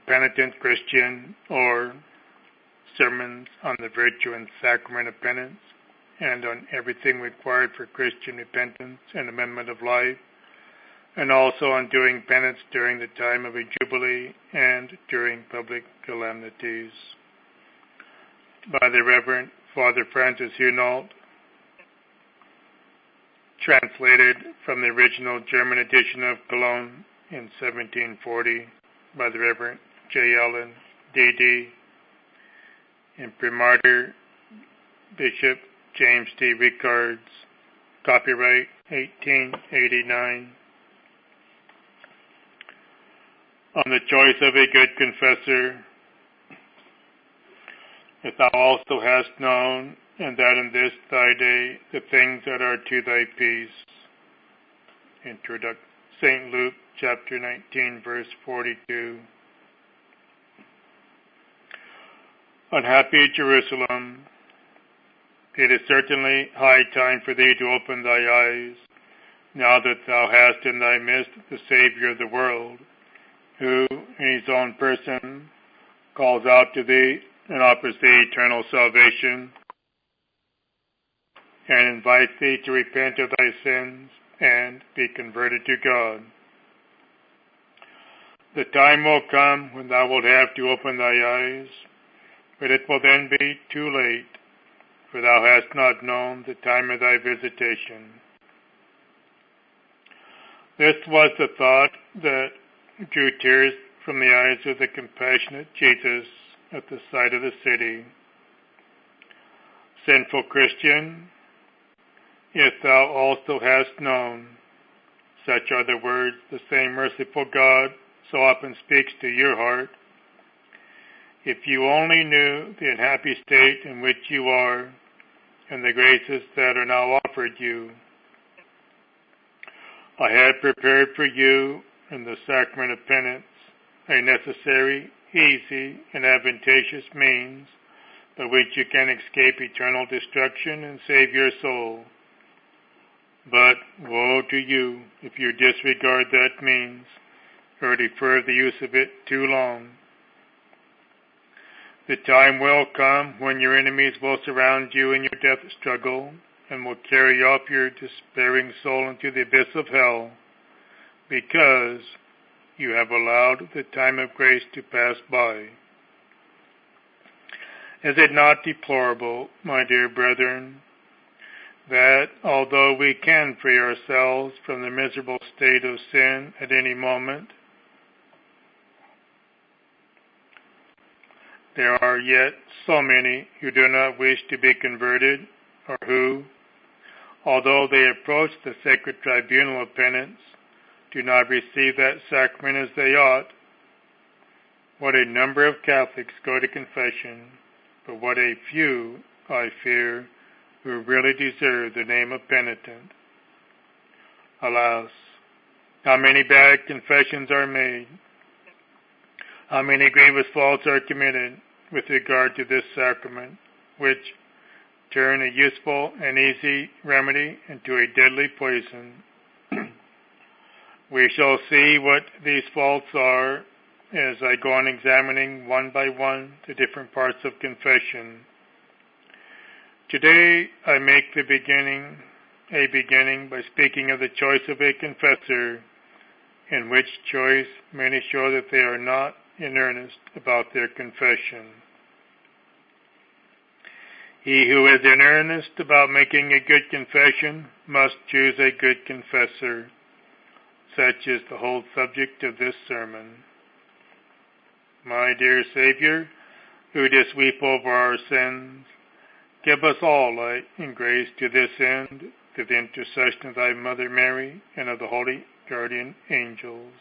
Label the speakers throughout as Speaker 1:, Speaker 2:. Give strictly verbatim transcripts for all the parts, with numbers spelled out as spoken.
Speaker 1: Penitent Christian, or sermons on the virtue and sacrament of penance, and on everything required for Christian repentance and amendment of life, and also on doing penance during the time of a jubilee and during public calamities. By the Reverend Father Francis Hunault, translated from the original German edition of Cologne in seventeen forty by the Reverend J. Allen, D D, Imprimatur Bishop James D. Rickards, copyright eighteen eighty-nine. On the choice of a good confessor, if thou also hast known, and that in this thy day, the things that are to thy peace. Introduction. Saint Luke, chapter nineteen, verse forty-two. Unhappy Jerusalem, it is certainly high time for thee to open thy eyes, now that thou hast in thy midst the Savior of the world, who, in his own person, calls out to thee and offers thee eternal salvation, and invites thee to repent of thy sins and be converted to God. The time will come when thou wilt have to open thy eyes, but it will then be too late, for thou hast not known the time of thy visitation. This was the thought that drew tears from the eyes of the compassionate Jesus at the sight of the city. Sinful Christian, if thou also hast known, such are the words the same merciful God so often speaks to your heart. If you only knew the unhappy state in which you are, and the graces that are now offered you. I had prepared for you in the sacrament of penance a necessary, easy, and advantageous means by which you can escape eternal destruction and save your soul. But woe to you if you disregard that means or defer the use of it too long. The time will come when your enemies will surround you in your death struggle and will carry off your despairing soul into the abyss of hell, because you have allowed the time of grace to pass by. Is it not deplorable, my dear brethren, that although we can free ourselves from the miserable state of sin at any moment, there are yet so many who do not wish to be converted, or who, although they approach the sacred tribunal of penance, do not receive that sacrament as they ought. What a number of Catholics go to confession, but what a few, I fear, who really deserve the name of penitent. Alas, how many bad confessions are made, how many grievous faults are committed with regard to this sacrament, which turn a useful and easy remedy into a deadly poison. We shall see what these faults are as I go on examining one by one the different parts of confession. Today I make the beginning, a beginning by speaking of the choice of a confessor, in which choice many show that they are not in earnest about their confession. He who is in earnest about making a good confession must choose a good confessor. Such is the whole subject of this sermon. My dear Savior, who didst weep over our sins, give us all light and grace to this end, through the intercession of thy Mother Mary and of the holy guardian angels.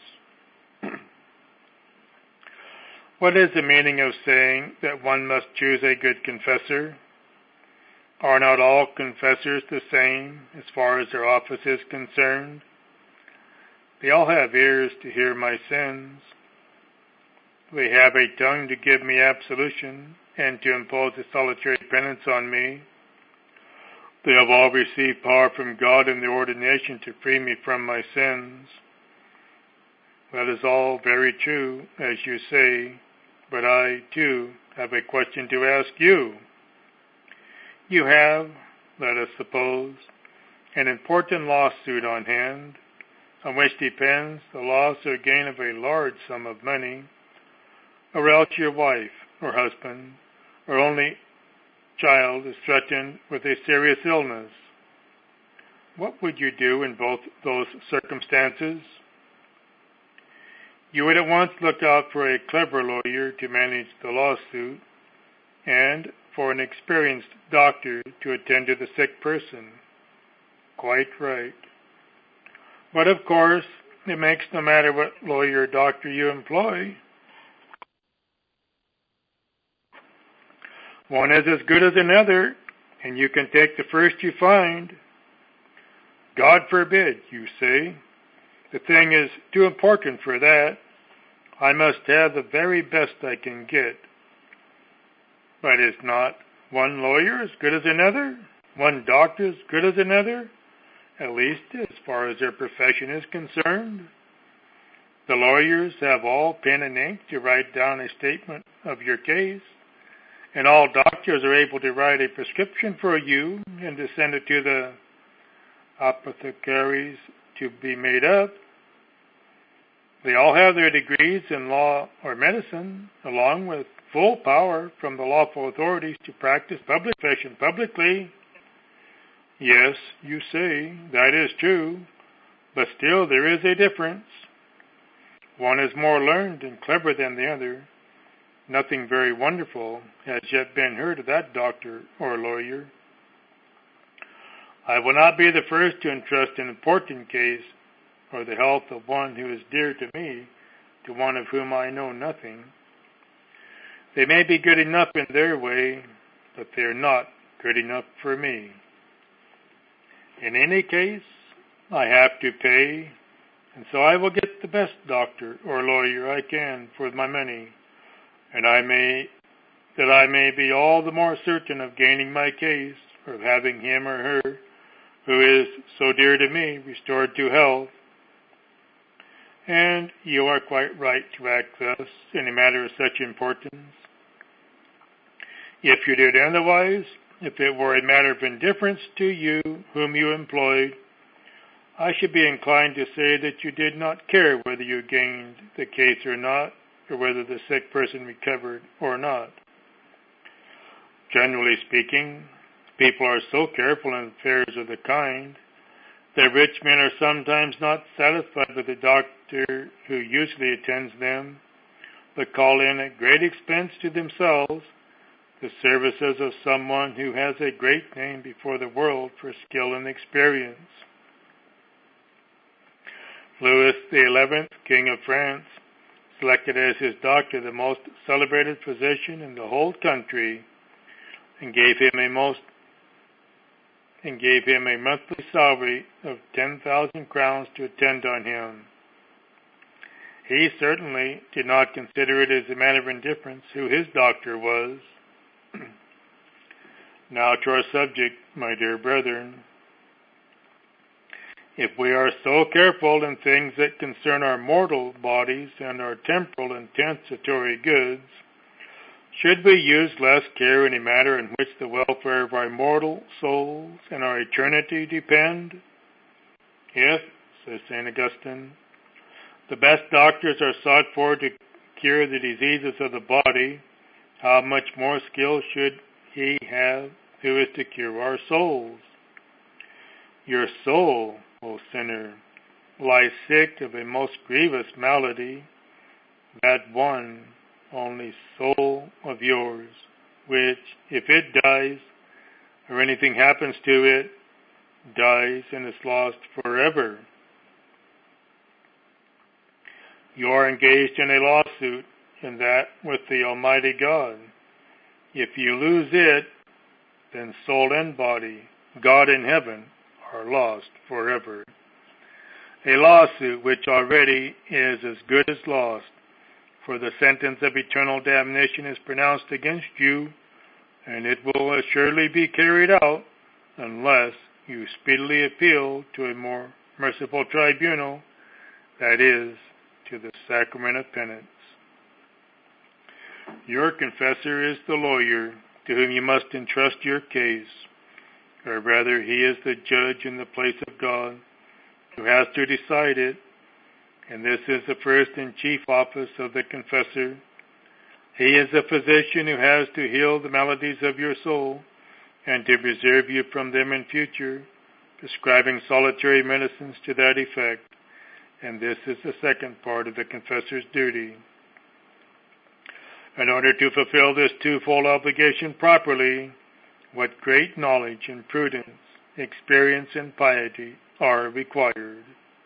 Speaker 1: What is the meaning of saying that one must choose a good confessor? Are not all confessors the same as far as their office is concerned? They all have ears to hear my sins. They have a tongue to give me absolution and to impose a solitary penance on me. They have all received power from God in the ordination to free me from my sins. That is all very true, as you say, but I, too, have a question to ask you. You have, let us suppose, an important lawsuit on hand, on which depends the loss or gain of a large sum of money, or else your wife or husband or only child is threatened with a serious illness. What would you do in both those circumstances? You would at once look out for a clever lawyer to manage the lawsuit and for an experienced doctor to attend to the sick person. Quite right. But of course, it makes no matter what lawyer or doctor you employ. One is as good as another, and you can take the first you find. God forbid, you say. The thing is too important for that. I must have the very best I can get. But is not one lawyer as good as another? One doctor as good as another? At least as far as their profession is concerned. The lawyers have all pen and ink to write down a statement of your case, and all doctors are able to write a prescription for you and to send it to the apothecaries to be made up. They all have their degrees in law or medicine, along with full power from the lawful authorities to practice public profession publicly. Yes, you say, that is true, but still there is a difference. One is more learned and clever than the other. Nothing very wonderful has yet been heard of that doctor or lawyer. I will not be the first to entrust an important case or the health of one who is dear to me to one of whom I know nothing. They may be good enough in their way, but they are not good enough for me. In any case, I have to pay, and so I will get the best doctor or lawyer I can for my money, and I may that I may be all the more certain of gaining my case, or of having him or her, who is so dear to me, restored to health. And you are quite right to act thus in a matter of such importance. If you did otherwise, if it were a matter of indifference to you whom you employed, I should be inclined to say that you did not care whether you gained the case or not, or whether the sick person recovered or not. Generally speaking, people are so careful in affairs of the kind that rich men are sometimes not satisfied with the doctor who usually attends them, but call in at great expense to themselves the services of someone who has a great name before the world for skill and experience. Louis the Eleventh, King of France, selected as his doctor the most celebrated physician in the whole country, and gave him a most and gave him a monthly salary of ten thousand crowns to attend on him. He certainly did not consider it as a matter of indifference who his doctor was. Now to our subject, my dear brethren. If we are so careful in things that concern our mortal bodies and our temporal and transitory goods, should we use less care in a matter in which the welfare of our mortal souls and our eternity depend? If, says Saint Augustine, the best doctors are sought for to cure the diseases of the body, how much more skill should he have who is to cure our souls? Your soul, O sinner, lies sick of a most grievous malady, that one only soul of yours, which, if it dies, or anything happens to it, dies and is lost forever. You are engaged in a lawsuit, and that with the Almighty God. If you lose it, then soul and body, God in heaven, are lost forever. A lawsuit which already is as good as lost, for the sentence of eternal damnation is pronounced against you, and it will assuredly be carried out unless you speedily appeal to a more merciful tribunal, that is, to the sacrament of penance. Your confessor is the lawyer to whom you must entrust your case, or rather he is the judge in the place of God who has to decide it, and this is the first and chief office of the confessor. He is a physician who has to heal the maladies of your soul and to preserve you from them in future, prescribing solitary medicines to that effect, and this is the second part of the confessor's duty. In order to fulfill this twofold obligation properly, what great knowledge and prudence, experience and piety are required.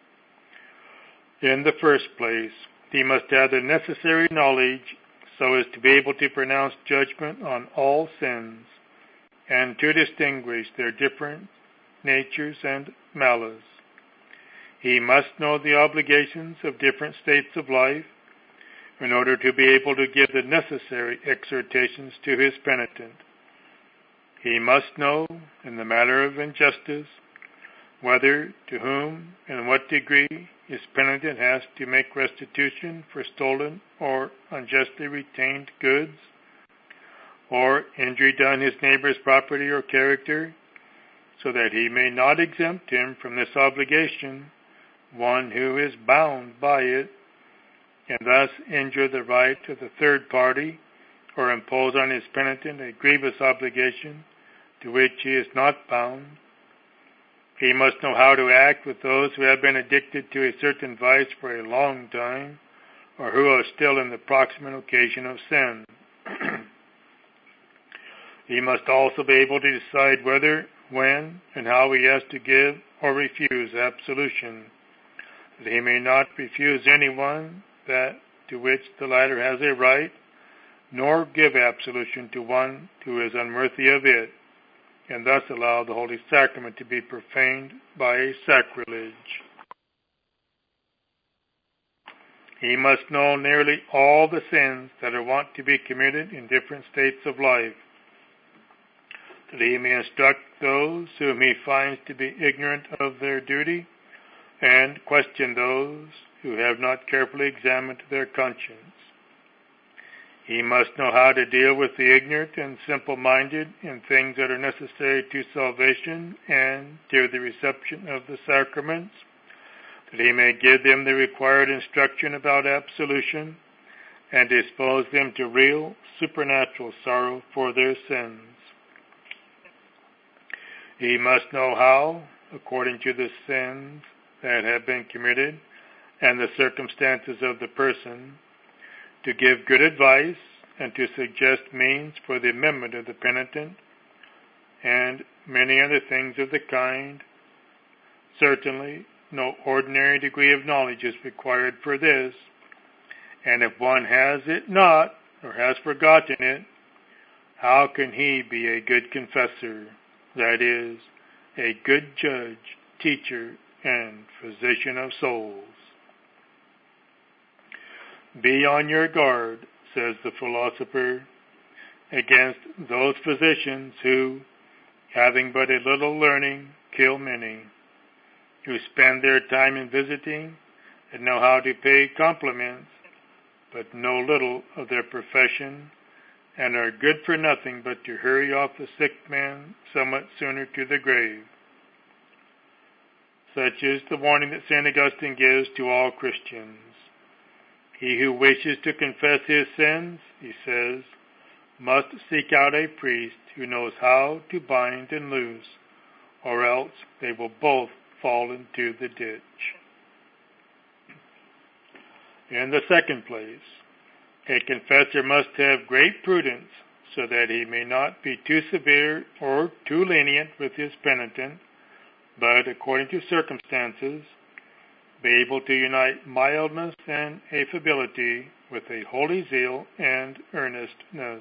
Speaker 1: In the first place, he must have the necessary knowledge so as to be able to pronounce judgment on all sins and to distinguish their different natures and malice. He must know the obligations of different states of life in order to be able to give the necessary exhortations to his penitent. He must know, in the matter of injustice, whether, to whom, and in what degree his penitent has to make restitution for stolen or unjustly retained goods, or injury done his neighbor's property or character, so that he may not exempt him from this obligation, one who is bound by it, and thus injure the right of the third party, or impose on his penitent a grievous obligation to which he is not bound. He must know how to act with those who have been addicted to a certain vice for a long time, or who are still in the proximate occasion of sin. He must also be able to decide whether, when, and how he has to give or refuse absolution, that he may not refuse anyone that to which the latter has a right, nor give absolution to one who is unworthy of it, and thus allow the Holy Sacrament to be profaned by a sacrilege. He must know nearly all the sins that are wont to be committed in different states of life, that he may instruct those whom he finds to be ignorant of their duty, and question those who have not carefully examined their conscience. He must know how to deal with the ignorant and simple-minded in things that are necessary to salvation and to the reception of the sacraments, that he may give them the required instruction about absolution and dispose them to real supernatural sorrow for their sins. He must know how, according to the sins that have been committed and the circumstances of the person, to give good advice and to suggest means for the amendment of the penitent, and many other things of the kind. Certainly, no ordinary degree of knowledge is required for this, and if one has it not, or has forgotten it, how can he be a good confessor, that is, a good judge, teacher, and physician of souls? Be on your guard, says the philosopher, against those physicians who, having but a little learning, kill many, who spend their time in visiting and know how to pay compliments, but know little of their profession, and are good for nothing but to hurry off the sick man somewhat sooner to the grave. Such is the warning that Saint Augustine gives to all Christians. He who wishes to confess his sins, he says, must seek out a priest who knows how to bind and loose, or else they will both fall into the ditch. In the second place, a confessor must have great prudence so that he may not be too severe or too lenient with his penitent, but, according to circumstances, be able to unite mildness and affability with a holy zeal and earnestness.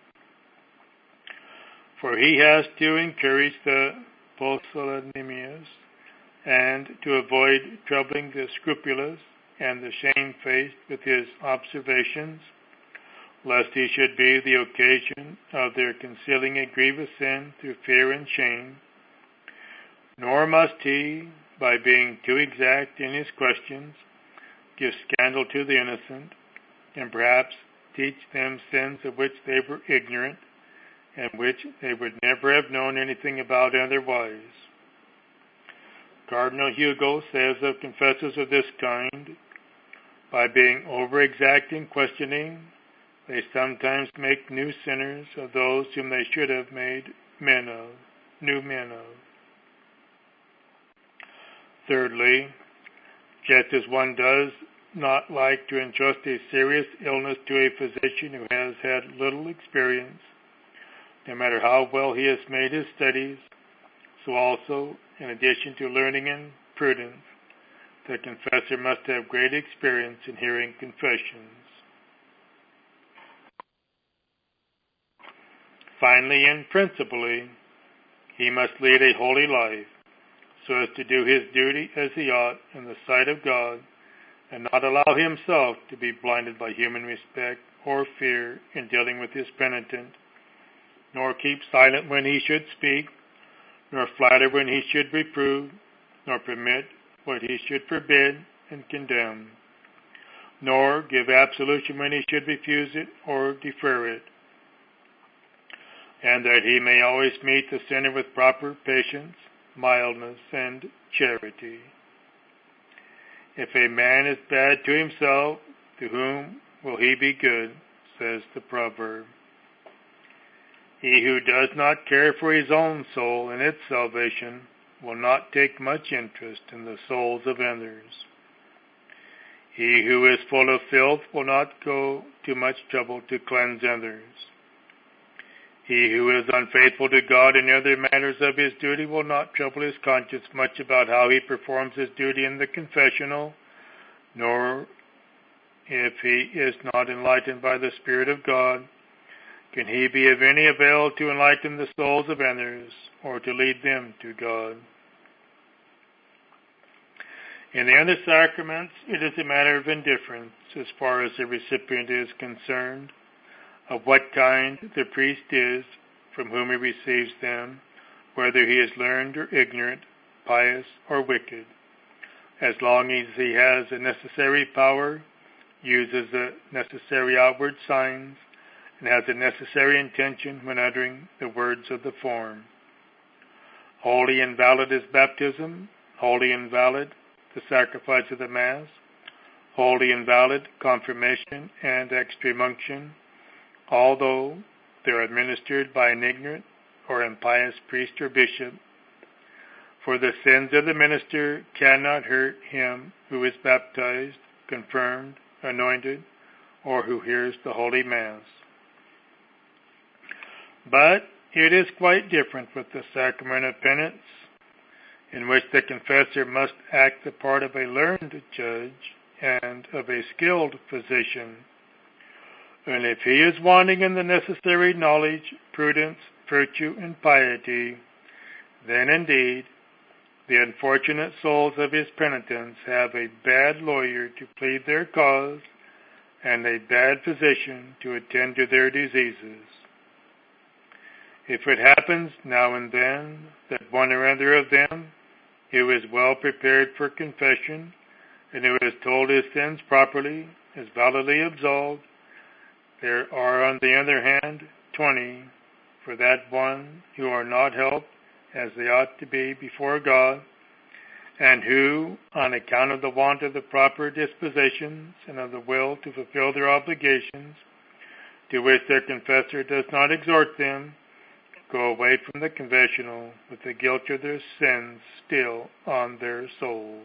Speaker 1: For he has to encourage the pusillanimous and to avoid troubling the scrupulous and the shamefaced with his observations, lest he should be the occasion of their concealing a grievous sin through fear and shame. Nor must he, by being too exact in his questions, give scandal to the innocent, and perhaps teach them sins of which they were ignorant, and which they would never have known anything about otherwise. Cardinal Hugo says of confessors of this kind, by being over-exact in questioning, they sometimes make new sinners of those whom they should have made men of, new men of. Thirdly, just as one does not like to entrust a serious illness to a physician who has had little experience, no matter how well he has made his studies, so also, in addition to learning and prudence, the confessor must have great experience in hearing confessions. Finally and principally, he must lead a holy life, so as to do his duty as he ought in the sight of God, and not allow himself to be blinded by human respect or fear in dealing with his penitent, nor keep silent when he should speak, nor flatter when he should reprove, nor permit what he should forbid and condemn, nor give absolution when he should refuse it or defer it, and that he may always meet the sinner with proper patience, mildness, and charity. If a man is bad to himself, to whom will he be good, says the proverb. He who does not care for his own soul and its salvation will not take much interest in the souls of others. He who is full of filth will not go to much trouble to cleanse others. He who is unfaithful to God in other matters of his duty will not trouble his conscience much about how he performs his duty in the confessional, nor, if he is not enlightened by the Spirit of God, can he be of any avail to enlighten the souls of others, or to lead them to God. In the other sacraments, it is a matter of indifference, as far as the recipient is concerned, of what kind the priest is, from whom he receives them, whether he is learned or ignorant, pious or wicked. As long as he has the necessary power, uses the necessary outward signs, and has the necessary intention when uttering the words of the form. Holy and valid is baptism, holy and valid the sacrifice of the Mass, holy and valid confirmation and extreme unction, although they are administered by an ignorant or impious priest or bishop. For the sins of the minister cannot hurt him who is baptized, confirmed, anointed, or who hears the Holy Mass. But it is quite different with the sacrament of penance, in which the confessor must act the part of a learned judge and of a skilled physician. And if he is wanting in the necessary knowledge, prudence, virtue, and piety, then indeed the unfortunate souls of his penitents have a bad lawyer to plead their cause, and a bad physician to attend to their diseases. If it happens now and then that one or other of them, who is well prepared for confession, and who has told his sins properly, is validly absolved, there are, on the other hand, twenty, for that one, who are not helped as they ought to be before God, and who, on account of the want of the proper dispositions and of the will to fulfill their obligations, to which their confessor does not exhort them, go away from the confessional with the guilt of their sins still on their souls.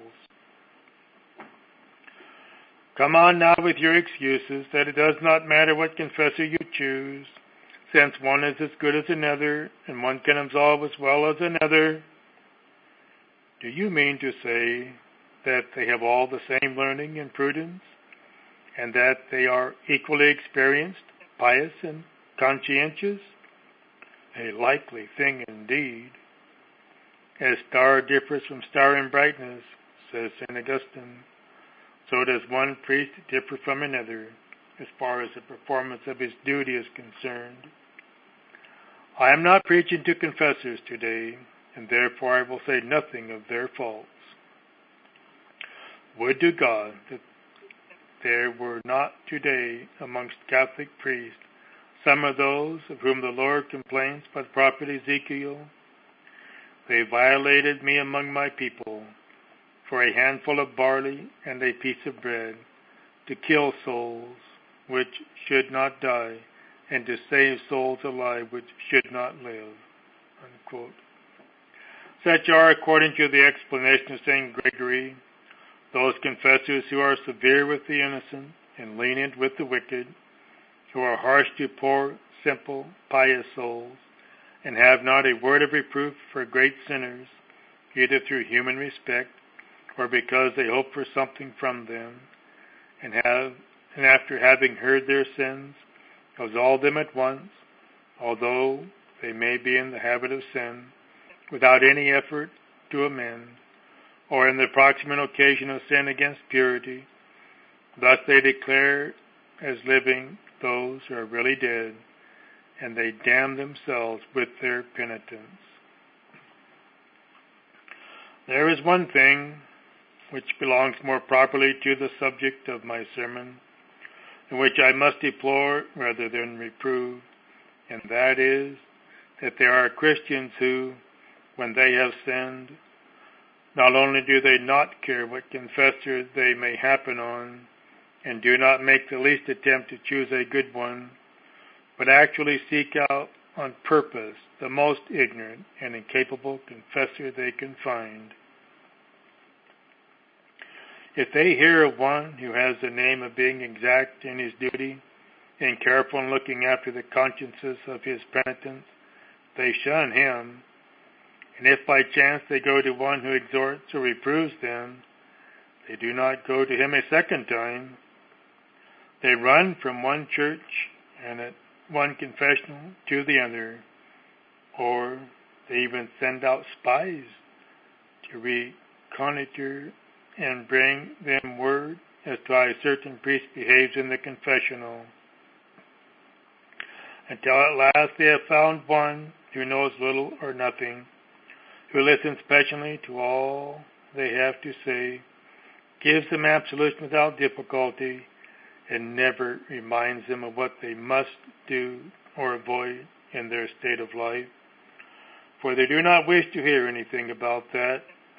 Speaker 1: Come on now with your excuses that it does not matter what confessor you choose, since one is as good as another, and one can absolve as well as another. Do you mean to say that they have all the same learning and prudence, and that they are equally experienced, pious, and conscientious? A likely thing indeed. As star differs from star in brightness, says Saint Augustine, so does one priest differ from another, as far as the performance of his duty is concerned. I am not preaching to confessors today, and therefore I will say nothing of their faults. Would to God that there were not today amongst Catholic priests some of those of whom the Lord complains by the prophet Ezekiel? They violated me among my people for a handful of barley and a piece of bread, to kill souls which should not die, and to save souls alive which should not live. Unquote. Such are, according to the explanation of Saint Gregory, those confessors who are severe with the innocent and lenient with the wicked, who are harsh to poor, simple, pious souls, and have not a word of reproof for great sinners, either through human respect or because they hope for something from them, and have, and after having heard their sins, absolve them at once, although they may be in the habit of sin, without any effort to amend, or in the proximate occasion of sin against purity. Thus they declare as living those who are really dead, and they damn themselves with their penitence. There is one thing which belongs more properly to the subject of my sermon, and which I must deplore rather than reprove, and that is that there are Christians who, when they have sinned, not only do they not care what confessor they may happen on, and do not make the least attempt to choose a good one, but actually seek out on purpose the most ignorant and incapable confessor they can find. If they hear of one who has the name of being exact in his duty and careful in looking after the consciences of his penitents, they shun him, and if by chance they go to one who exhorts or reproves them, they do not go to him a second time. They run from one church and at one confessional to the other, or they even send out spies to reconnoiter and bring them word as to how a certain priest behaves in the confessional, until at last they have found one who knows little or nothing, who listens patiently to all they have to say, gives them absolution without difficulty, and never reminds them of what they must do or avoid in their state of life. For they do not wish to hear anything about that.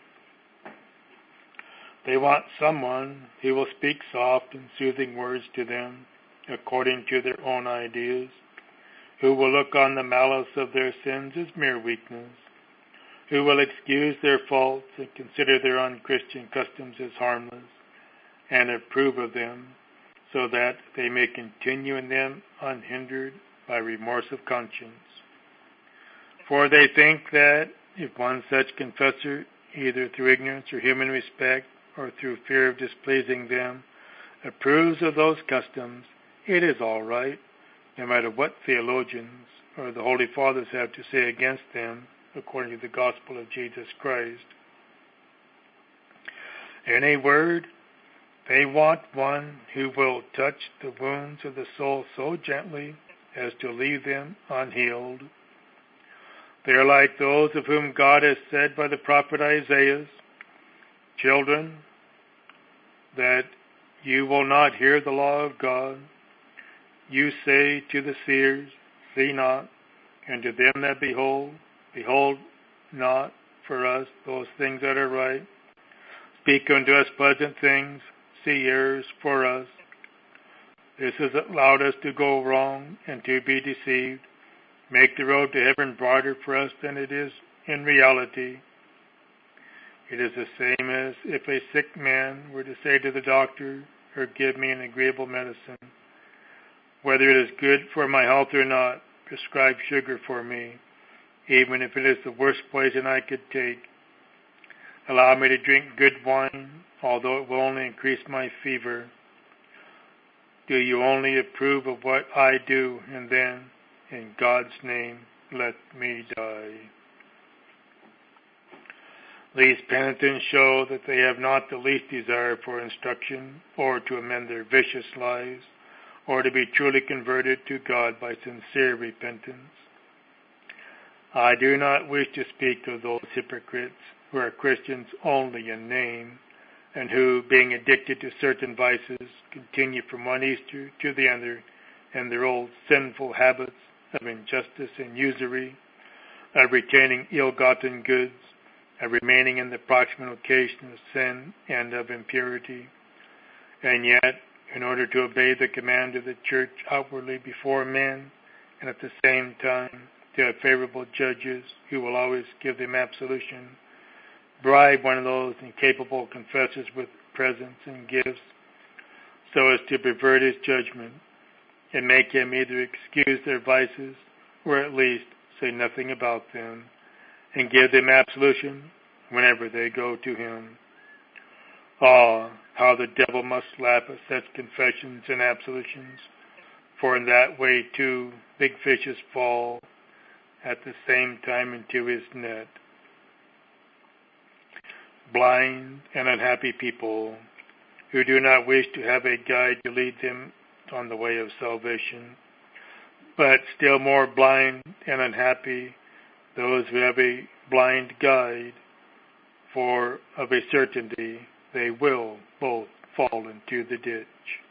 Speaker 1: They want someone who will speak soft and soothing words to them, according to their own ideas, who will look on the malice of their sins as mere weakness, who will excuse their faults and consider their unchristian customs as harmless, and approve of them, so that they may continue in them unhindered by remorse of conscience. For they think that if one such confessor, either through ignorance or human respect, or through fear of displeasing them, approves of those customs, it is all right, no matter what theologians or the Holy Fathers have to say against them, according to the gospel of Jesus Christ. In a word, they want one who will touch the wounds of the soul so gently as to leave them unhealed. They are like those of whom God has said by the prophet Isaiah, "Children, that you will not hear the law of God. You say to the seers, see not, and to them that behold, behold not for us those things that are right. Speak unto us pleasant things, see errors for us. This has allowed us to go wrong and to be deceived. Make the road to heaven broader for us than it is in reality." It is the same as if a sick man were to say to the doctor, or give me an agreeable medicine, "Whether it is good for my health or not, prescribe sugar for me, even if it is the worst poison I could take. Allow me to drink good wine, although it will only increase my fever. Do you only approve of what I do, and then, in God's name, let me die." These penitents show that they have not the least desire for instruction, or to amend their vicious lives, or to be truly converted to God by sincere repentance. I do not wish to speak of those hypocrites who are Christians only in name, and who, being addicted to certain vices, continue from one Easter to the other in their old sinful habits of injustice and usury, of retaining ill-gotten goods, of remaining in the proximate occasion of sin and of impurity, and yet, in order to obey the command of the church outwardly before men, and at the same time to have favorable judges who will always give them absolution, bribe one of those incapable confessors with presents and gifts, so as to pervert his judgment, and make him either excuse their vices, or at least say nothing about them, and give them absolution whenever they go to him. Ah, how the devil must laugh at such confessions and absolutions, for in that way, too, big fishes fall at the same time into his net. Blind and unhappy people who do not wish to have a guide to lead them on the way of salvation, but still more blind and unhappy those who have a blind guide, for of a certainty they will both fall into the ditch.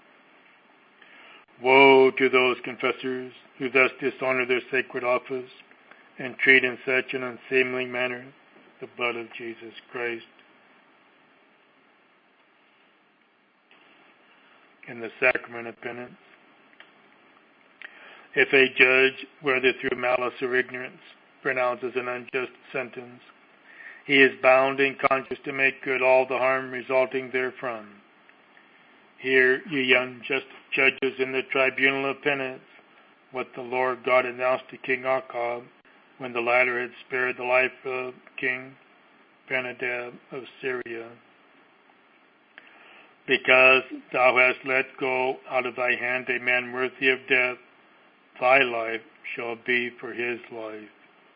Speaker 1: Woe to those confessors who thus dishonor their sacred office and treat in such an unseemly manner the blood of Jesus Christ. In the sacrament of penance, if a judge, whether through malice or ignorance, pronounces an unjust sentence, he is bound in conscience to make good all the harm resulting therefrom. Hear, ye unjust judges in the tribunal of penance, what the Lord God announced to King Achab, when the latter had spared the life of King Ben-Hadad of Syria. Because thou hast let go out of thy hand a man worthy of death, thy life shall be for his life.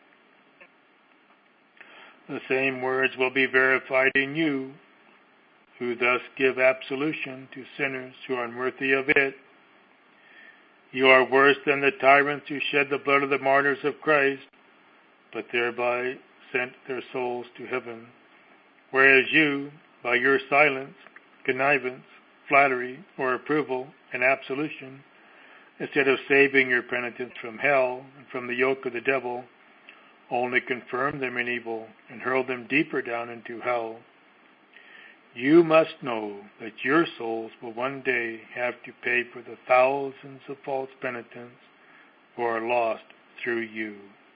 Speaker 1: The same words will be verified in you, who thus give absolution to sinners who are unworthy of it. You are worse than the tyrants who shed the blood of the martyrs of Christ, but thereby sent their souls to heaven. Whereas you, by your silence, connivance, flattery, or approval and absolution, instead of saving your penitents from hell and from the yoke of the devil, only confirm them in evil and hurl them deeper down into hell. You must know that your souls will one day have to pay for the thousands of false penitents who are lost through you.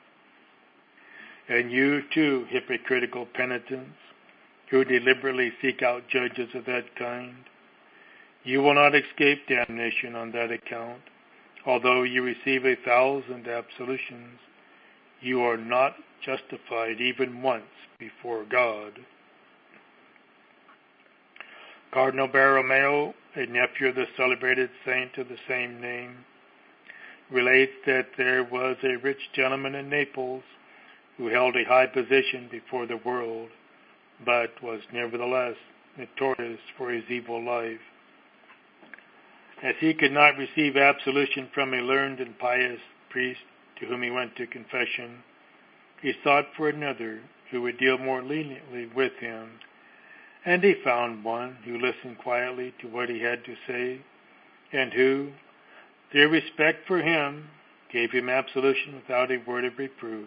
Speaker 1: And you too, hypocritical penitents, who deliberately seek out judges of that kind, you will not escape damnation on that account. Although you receive a thousand absolutions, you are not justified even once before God. Cardinal Borromeo, a nephew of the celebrated saint of the same name, relates that there was a rich gentleman in Naples who held a high position before the world, but was nevertheless notorious for his evil life. As he could not receive absolution from a learned and pious priest to whom he went to confession, he sought for another who would deal more leniently with him, and he found one who listened quietly to what he had to say, and who, through respect for him, gave him absolution without a word of reproof.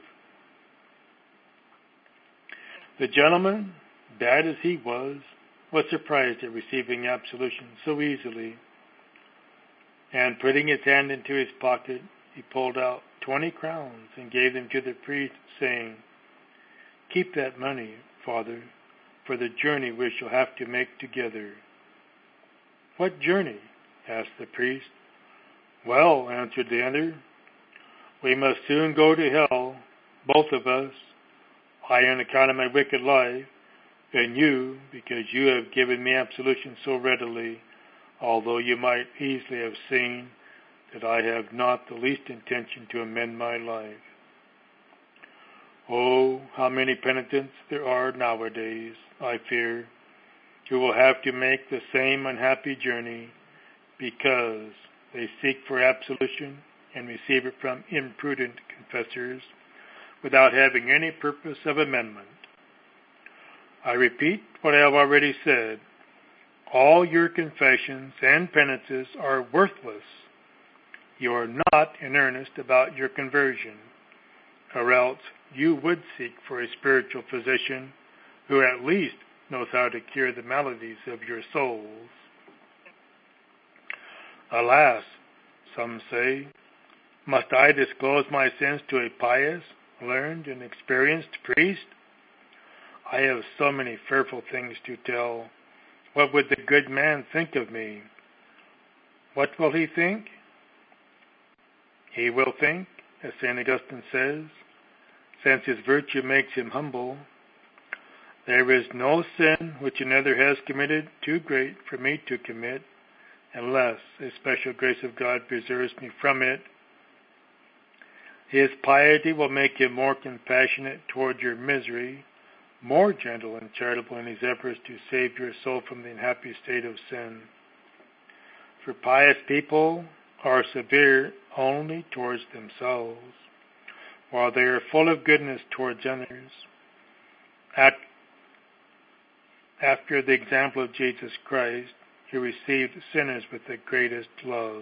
Speaker 1: The gentleman, bad as he was, was surprised at receiving absolution so easily, and putting his hand into his pocket, he pulled out twenty crowns and gave them to the priest, saying, "Keep that money, Father, for the journey we shall have to make together." "What journey?" asked the priest. "Well," answered the other, "we must soon go to hell, both of us, I on account of my wicked life, and you because you have given me absolution so readily, although you might easily have seen that I have not the least intention to amend my life." Oh, how many penitents there are nowadays, I fear, who will have to make the same unhappy journey because they seek for absolution and receive it from imprudent confessors without having any purpose of amendment. I repeat what I have already said. all your confessions and penances are worthless. You are not in earnest about your conversion, or else you would seek for a spiritual physician who at least knows how to cure the maladies of your souls. Alas, some say, must I disclose my sins to a pious, learned, and experienced priest? I have so many fearful things to tell. What would the good man think of me? What will he think? He will think, as Saint Augustine says, since his virtue makes him humble, there is no sin which another has committed too great for me to commit, unless a special grace of God preserves me from it. His piety will make him more compassionate toward your misery, more gentle and charitable in his efforts to save your soul from the unhappy state of sin. For pious people are severe only towards themselves, while they are full of goodness towards others. At, after the example of Jesus Christ, he received sinners with the greatest love.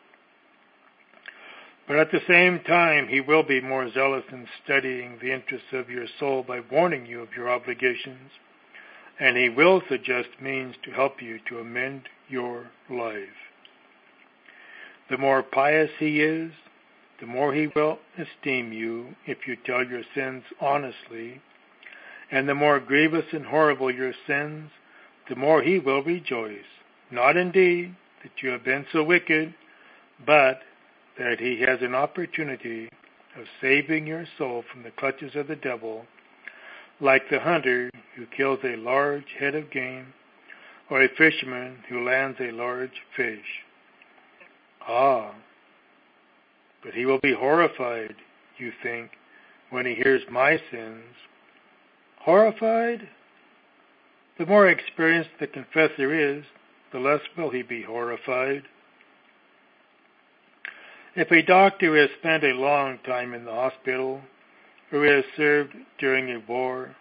Speaker 1: But at the same time, he will be more zealous in studying the interests of your soul by warning you of your obligations, and he will suggest means to help you to amend your life. The more pious he is, the more he will esteem you if you tell your sins honestly, and the more grievous and horrible your sins, the more he will rejoice, not indeed that you have been so wicked, but that he has an opportunity of saving your soul from the clutches of the devil, like the hunter who kills a large head of game, or a fisherman who lands a large fish. Ah, but he will be horrified, you think, when he hears my sins. Horrified? The more experienced the confessor is, the less will he be horrified. If a doctor has spent a long time in the hospital, or has served during a war,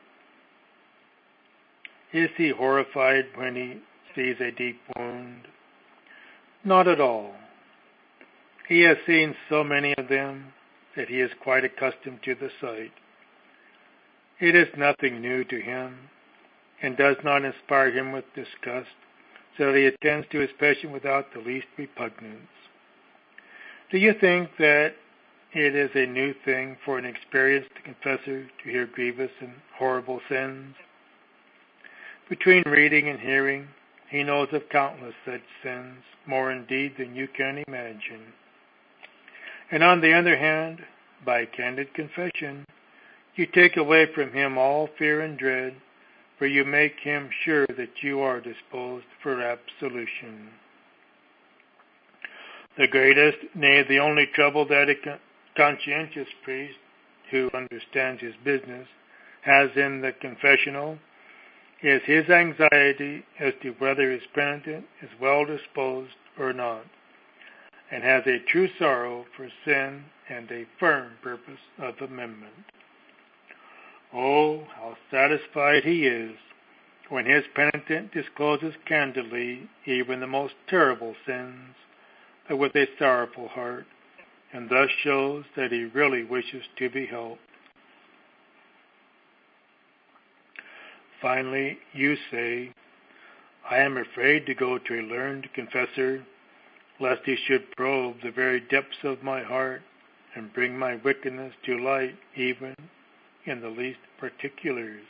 Speaker 1: is he horrified when he sees a deep wound? Not at all. He has seen so many of them that he is quite accustomed to the sight. It is nothing new to him, and does not inspire him with disgust, so that he attends to his patient without the least repugnance. Do you think that it is a new thing for an experienced confessor to hear grievous and horrible sins? Between reading and hearing, he knows of countless such sins, more indeed than you can imagine. And on the other hand, by candid confession, you take away from him all fear and dread, for you make him sure that you are disposed for absolution. The greatest, nay, the only trouble that a conscientious priest who understands his business has in the confessional is his anxiety as to whether his penitent is well disposed or not, and has a true sorrow for sin and a firm purpose of amendment. Oh, how satisfied he is when his penitent discloses candidly even the most terrible sins, but with a sorrowful heart, and thus shows that he really wishes to be helped. Finally, you say, I am afraid to go to a learned confessor, lest he should probe the very depths of my heart and bring my wickedness to light even in the least particulars.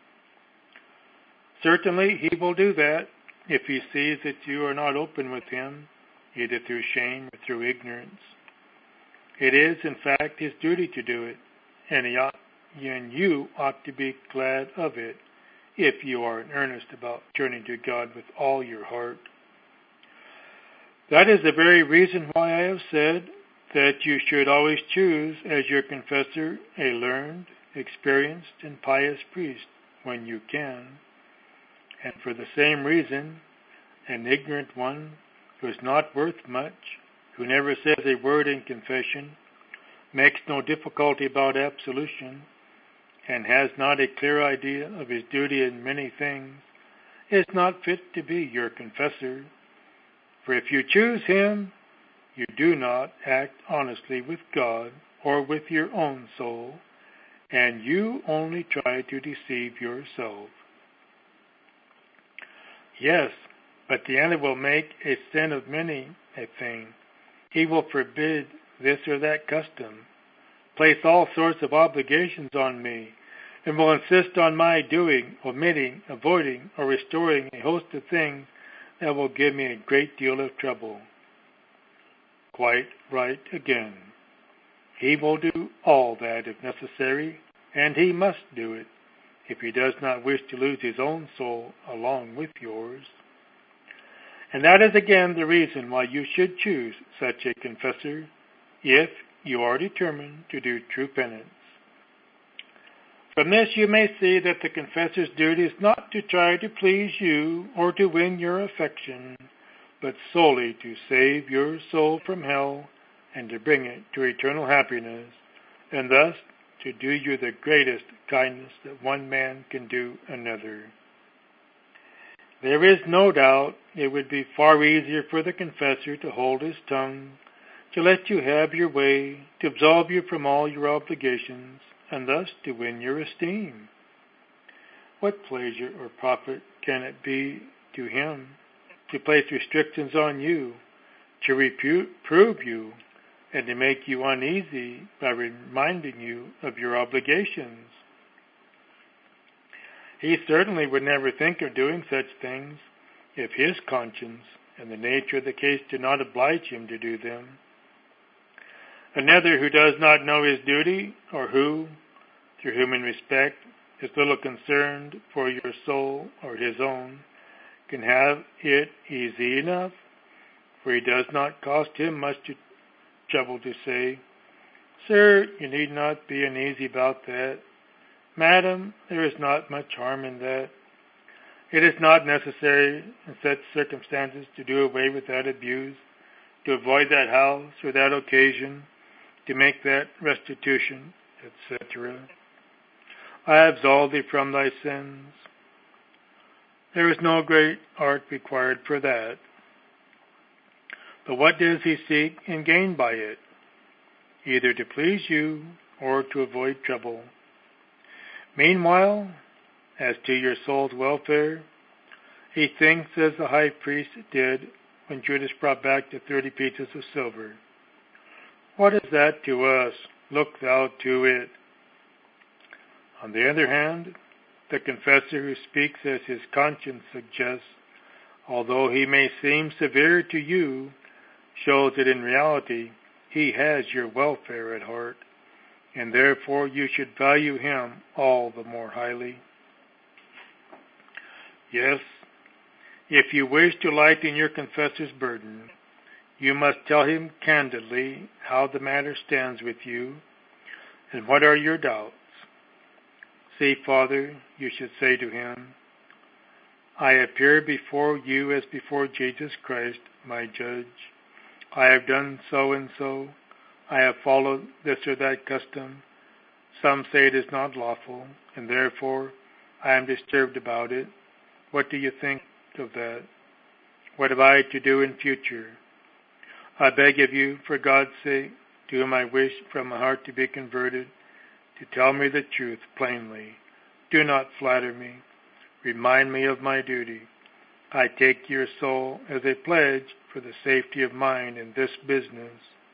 Speaker 1: Certainly he will do that if he sees that you are not open with him, either through shame or through ignorance. It is, in fact, his duty to do it, and, he ought, and you ought to be glad of it if you are in earnest about turning to God with all your heart. That is the very reason why I have said that you should always choose as your confessor a learned, experienced, and pious priest when you can, and for the same reason, an ignorant one who is not worth much, who never says a word in confession, makes no difficulty about absolution, and has not a clear idea of his duty in many things, is not fit to be your confessor. For if you choose him, you do not act honestly with God or with your own soul, and you only try to deceive yourself. Yes, but the end will make a sin of many a thing. He will forbid this or that custom, place all sorts of obligations on me, and will insist on my doing, omitting, avoiding, or restoring a host of things that will give me a great deal of trouble. Quite right again. He will do all that if necessary, and he must do it if he does not wish to lose his own soul along with yours. And that is again the reason why you should choose such a confessor, if you are determined to do true penance. From this you may see that the confessor's duty is not to try to please you or to win your affection, but solely to save your soul from hell and to bring it to eternal happiness, and thus to do you the greatest kindness that one man can do another. There is no doubt it would be far easier for the confessor to hold his tongue, to let you have your way, to absolve you from all your obligations, and thus to win your esteem. What pleasure or profit can it be to him to place restrictions on you, to reprove you, and to make you uneasy by reminding you of your obligations? He certainly would never think of doing such things if his conscience and the nature of the case do not oblige him to do them. Another who does not know his duty, or who, through human respect, is little concerned for your soul or his own, can have it easy enough, for he does not cost him much trouble to say, "Sir, you need not be uneasy about that. Madam, there is not much harm in that. It is not necessary in such circumstances to do away with that abuse, to avoid that house or that occasion, to make that restitution, et cetera. I absolve thee from thy sins." There is no great art required for that. But what does he seek and gain by it? Either to please you or to avoid trouble. Meanwhile, as to your soul's welfare, he thinks as the high priest did when Judas brought back the thirty pieces of silver. What is that to us? Look thou to it. On the other hand, the confessor who speaks as his conscience suggests, although he may seem severe to you, shows that in reality he has your welfare at heart, and therefore you should value him all the more highly. Yes, if you wish to lighten your confessor's burden, you must tell him candidly how the matter stands with you, and what are your doubts. See, Father, you should say to him, I appear before you as before Jesus Christ, my judge. I have done so and so. I have followed this or that custom. Some say it is not lawful, and therefore I am disturbed about it. What do you think of that? What have I to do in future? I beg of you, for God's sake, to whom I wish from my heart to be converted, to tell me the truth plainly. Do not flatter me. Remind me of my duty. I take your soul as a pledge for the safety of mine in this business.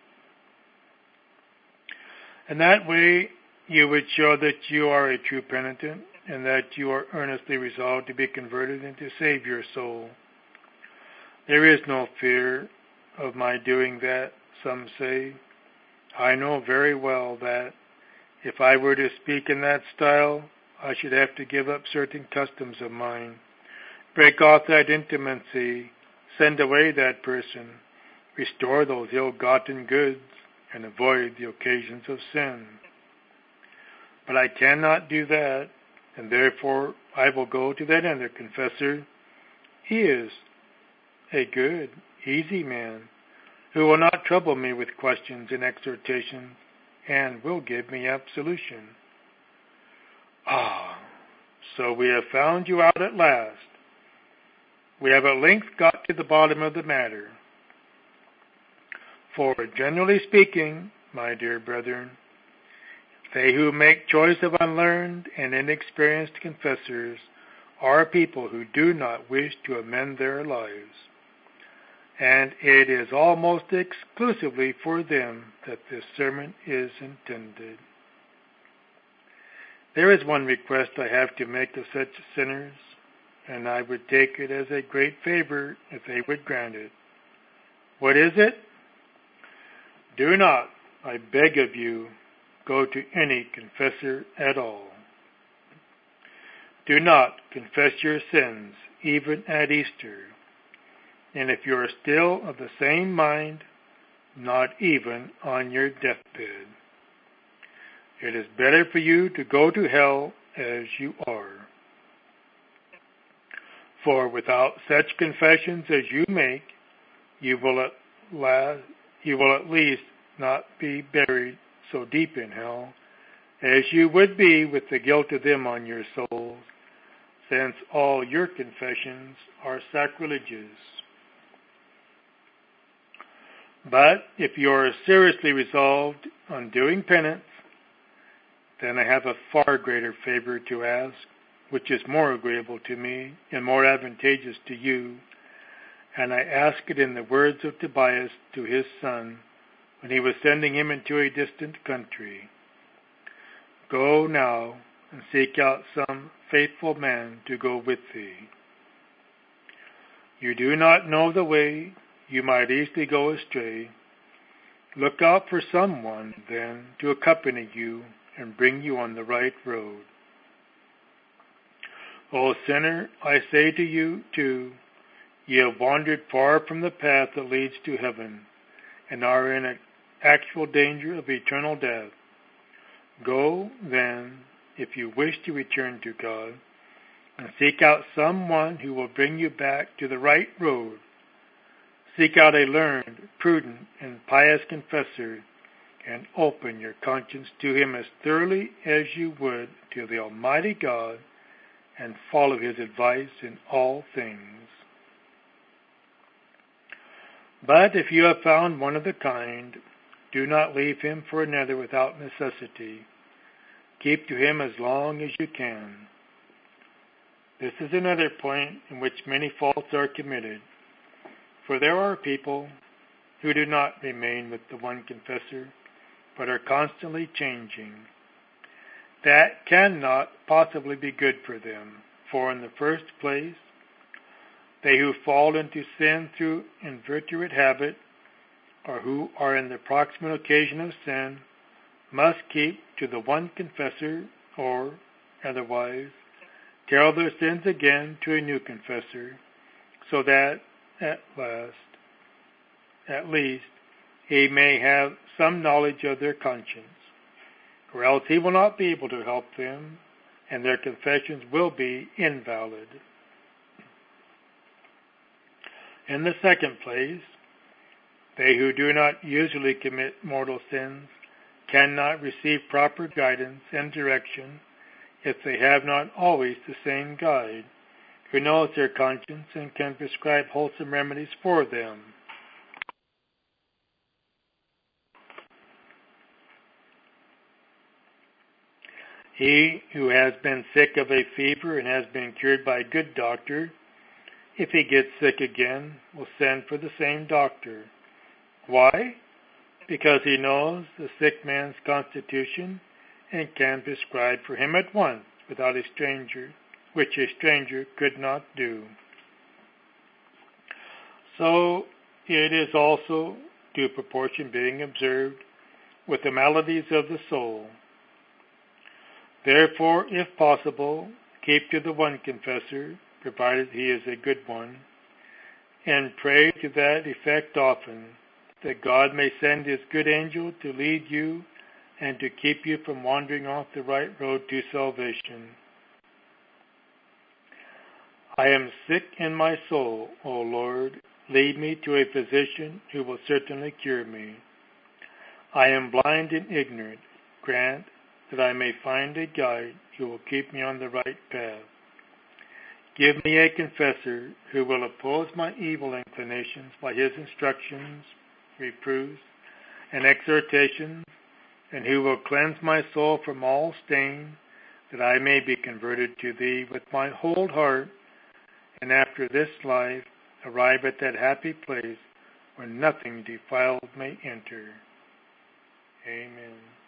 Speaker 1: In that way, you would show that you are a true penitent, and that you are earnestly resolved to be converted and to save your soul. There is no fear of my doing that, some say. I know very well that if I were to speak in that style, I should have to give up certain customs of mine, break off that intimacy, send away that person, restore those ill-gotten goods, and avoid the occasions of sin. But I cannot do that, and therefore I will go to that other confessor. He is a good, easy man, who will not trouble me with questions and exhortations, and will give me absolution. Ah, so we have found you out at last. we have at length got to the bottom of the matter. For, generally speaking, my dear brethren, they who make choice of unlearned and inexperienced confessors are people who do not wish to amend their lives, and it is almost exclusively for them that this sermon is intended. There is one request I have to make of such sinners, and I would take it as a great favor if they would grant it. What is it? Do not, I beg of you, go to any confessor at all. Do not confess your sins, even at Easter. And if you are still of the same mind, not even on your deathbed. It is better for you to go to hell as you are. For without such confessions as you make, you will at last, you will at least not be buried so deep in hell as you would be with the guilt of them on your souls, since all your confessions are sacrilegious. But if you are seriously resolved on doing penance, then I have a far greater favor to ask, which is more agreeable to me and more advantageous to you, and I ask it in the words of Tobias to his son when he was sending him into a distant country. Go now and seek out some faithful man to go with thee. You do not know the way, you might easily go astray. Look out for someone, then, to accompany you and bring you on the right road. O sinner, I say to you, too, ye have wandered far from the path that leads to heaven, and are in actual danger of eternal death. Go, then, if you wish to return to God, and seek out someone who will bring you back to the right road. Seek out a learned, prudent, and pious confessor, and open your conscience to him as thoroughly as you would to the Almighty God, and follow his advice in all things. But if you have found one of the kind, do not leave him for another without necessity. Keep to him as long as you can. This is another point in which many faults are committed, for there are people who do not remain with the one confessor, but are constantly changing. That cannot possibly be good for them, for in the first place, they who fall into sin through inveterate habit, or who are in the proximate occasion of sin, must keep to the one confessor, or, otherwise, tell their sins again to a new confessor, so that, at last, at least, he may have some knowledge of their conscience, or else he will not be able to help them, and their confessions will be invalid. In the second place, they who do not usually commit mortal sins cannot receive proper guidance and direction if they have not always the same guide, who knows their conscience and can prescribe wholesome remedies for them. He who has been sick of a fever and has been cured by a good doctor, if he gets sick again, will send for the same doctor. Why? Because he knows the sick man's constitution and can prescribe for him at once without a stranger, which a stranger could not do. So it is also due proportion being observed with the maladies of the soul. Therefore, if possible, keep to the one confessor, provided he is a good one, and pray to that effect often, that God may send his good angel to lead you and to keep you from wandering off the right road to salvation. I am sick in my soul, O Lord. Lead me to a physician who will certainly cure me. I am blind and ignorant. Grant that I may find a guide who will keep me on the right path. Give me a confessor who will oppose my evil inclinations by his instructions, reproofs, and exhortations, and who will cleanse my soul from all stain, that I may be converted to thee with my whole heart, and after this life arrive at that happy place where nothing defiled may enter. Amen.